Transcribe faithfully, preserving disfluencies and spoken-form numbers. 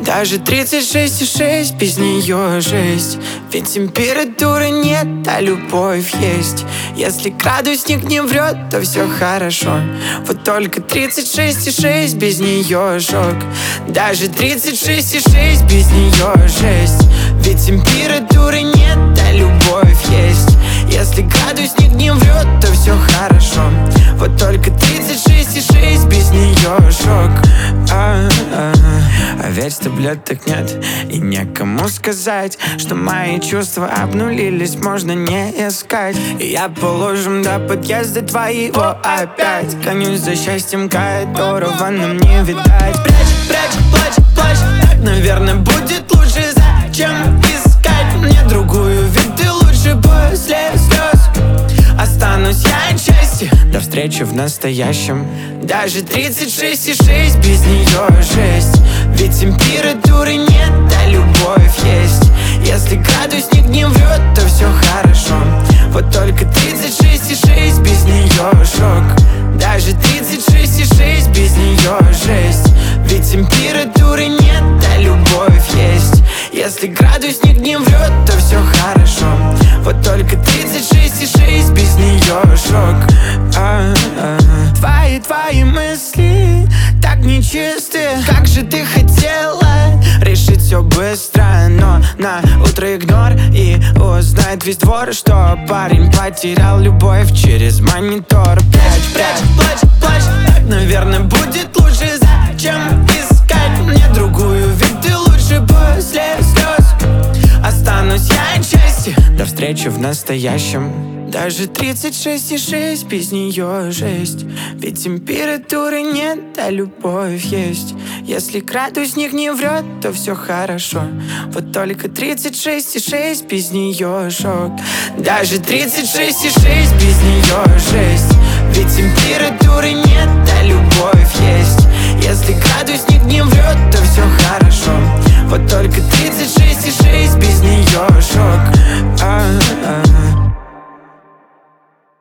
Даже тридцать шесть и шесть без нее жесть. Ведь температуры нет, а любовь есть. Если градусник не врет, то все хорошо. Вот только тридцать шесть и шесть без нее шок. Даже тридцать шесть и шесть без нее жесть. Ведь температуры нет, а любовь есть. Если градусник не врет, то все хорошо. Вот только тридцать шесть и шесть без нее шок. А-а-а. А ведь таблеток нет, и некому сказать, что мои чувства обнулились, можно не искать. И я по лужам до подъезда твоего опять гонюсь за счастьем, которого нам не видать. Прячь, прячь, плачь, плачь, так, наверное, будет лучше. Зачем искать мне другую, ведь ты лучше после слез. Останусь я отчасти до встречи в настоящем. Даже тридцать шесть и шесть без нее жесть. Ведь температуры нет, а любовь есть. Если градусник не врет, то все хорошо. Вот только тридцать шесть и шесть без нее шок. Даже тридцать шесть и шесть без нее жесть. Ведь температуры нет, а любовь есть. Если градусник не врет, то все хорошо. Вот только тридцать шесть и шесть без нее шок. А-а-а. Твои, твои мысли так нечистые. Как же ты хотела решить все быстро, но на утро игнор и узнает весь двор, что парень потерял любовь через монитор. Прячь, прячь, плачь, плачь, так, наверное, будет лучше. Зачем искать мне другую, ведь ты лучше после слез. Останусь я отчасти до встречи в настоящем. Даже тридцать шесть и шесть без нее жесть. Ведь температуры нет, а любовь есть. Если градусник не врет, то все хорошо. Вот только тридцать шесть и шесть без нее шок. Даже тридцать шесть и шесть без нее